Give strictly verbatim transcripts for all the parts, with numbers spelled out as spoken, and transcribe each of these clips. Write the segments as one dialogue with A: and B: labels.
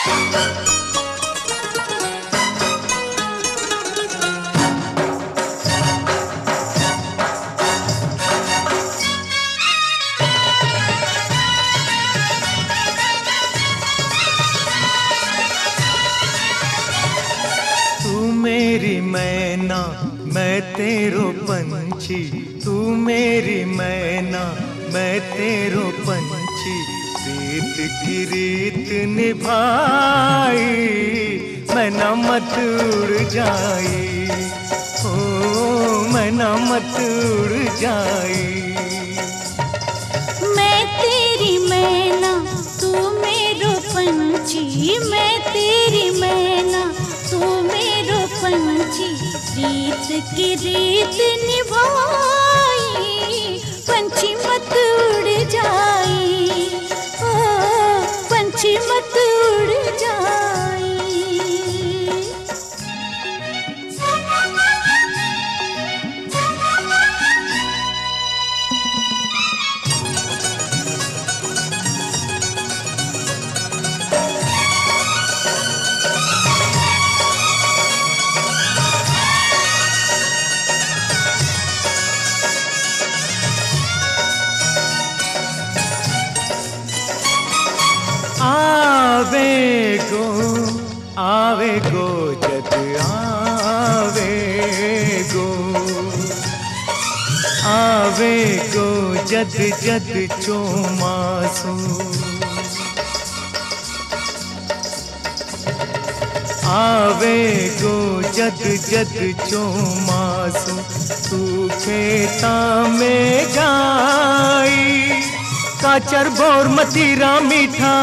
A: मेरी मैना मैं तेरो पंछी, तू मेरी मैना मैं तेरो पंछी। रीत की रीत निभाई मैं न मत उड़ जाई, ओ मैं न मत उड़ जाई।
B: मैं तेरी मैना तू मेरो पंछी, मैं तेरी मैना तू मेरो पंछी। रीत की रीत निभाई पंछी मत उड़ जाई, ओ पंछी मत उड़ जाई।
A: आवे गो आवे गो जद आवे गो, आवे गो जद जद चौमासो। आवे गो जद जद चौमासो, तू खेता में जाई काचर बोर मतीरा मीठा,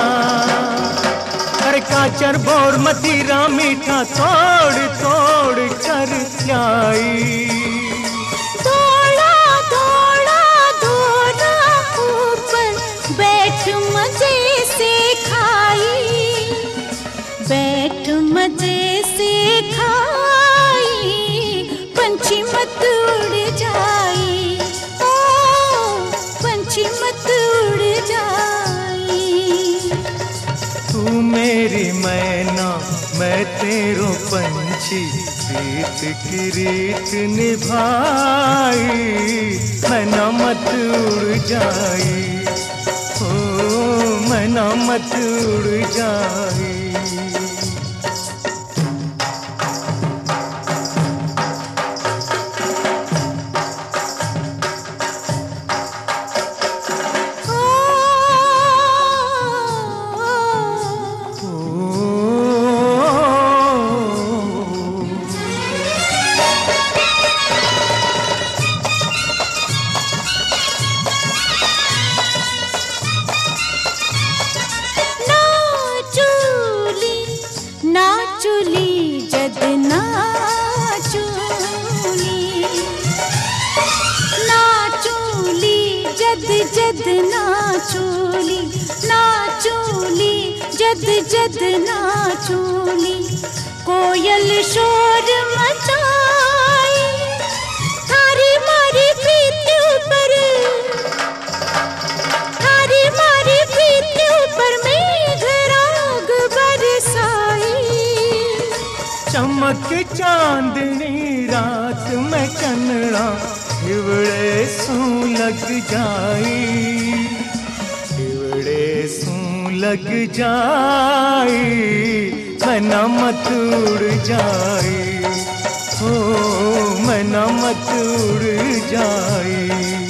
A: अरे काचर बोर मतीरा मीठा तोड़ तोड़ कर लाई।
B: थोड़ा थोड़ा थोड़ा ऊपर बैठ मजे से खाई, बैठ मजे से खाई पंछी मत उड़ जाई, ओ पंछी मत उड़ जाई।
A: तू मेरी मैना मैं तेरो पंछी, रीत की रीत निभाई मैं न मत उड़ जाई, ओ मैं न मत उड़ जाई।
B: नाचुली जद नाचुली, नाचुली जद जद नाचुली, नाचुली जद जद नाचुली। कोयल शोर मचाई थारी मारी प्रीति ऊपर, थारी मारी प्रीति ऊपर मेघ राग बरसाई।
A: चमक चांदनी रात में चन्ना हिवड़े सू लग जाई, हिवड़े सू लग जाई मैं न मत उड़ जाई, हो मैं न मत उड़ जाई।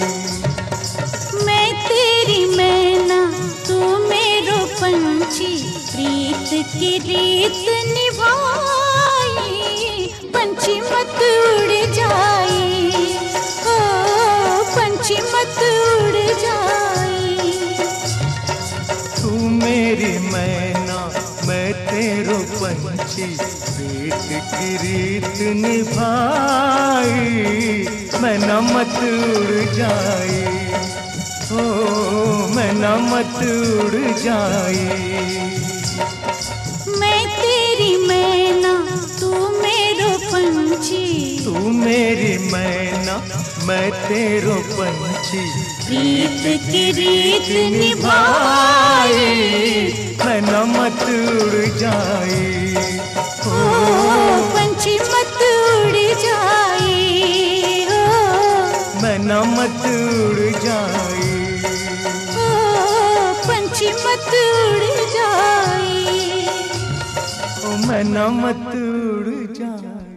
B: मैं तेरी मैना तू मेरो पंछी, रीत की रीत निभाई पंछी मत उड़ जाई, ओ पंछी मत उड़ जाई।
A: तू मेरी मैना मैं तेरो पंछी, रीत की रीत निभाई मैं न मत उड़ जाई, ओ मैं न मत उड़ जाई।
B: मैं तेरी मैना तू मेरो पंछी,
A: तू मेरी मैना मैं तेरो पंछी।
B: रीत की रीत निभाई
A: मैं न मत मैना मत उड़ जाए।